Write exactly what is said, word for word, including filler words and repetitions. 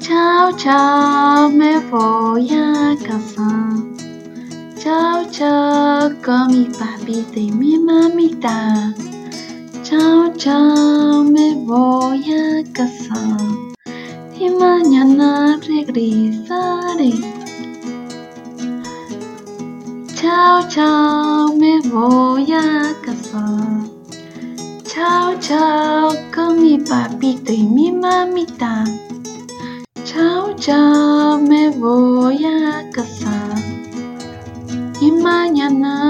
Chao, chao, me voy a casa. Chao, chao, con mi papito y mi mamita. Chao, chao, me voy a casa. Y mañana regresaré. Chao, chao, me voy a casa. Chao, chao, con mi papito y mi mamita. Chao, chao, me voy a casa. Y mañana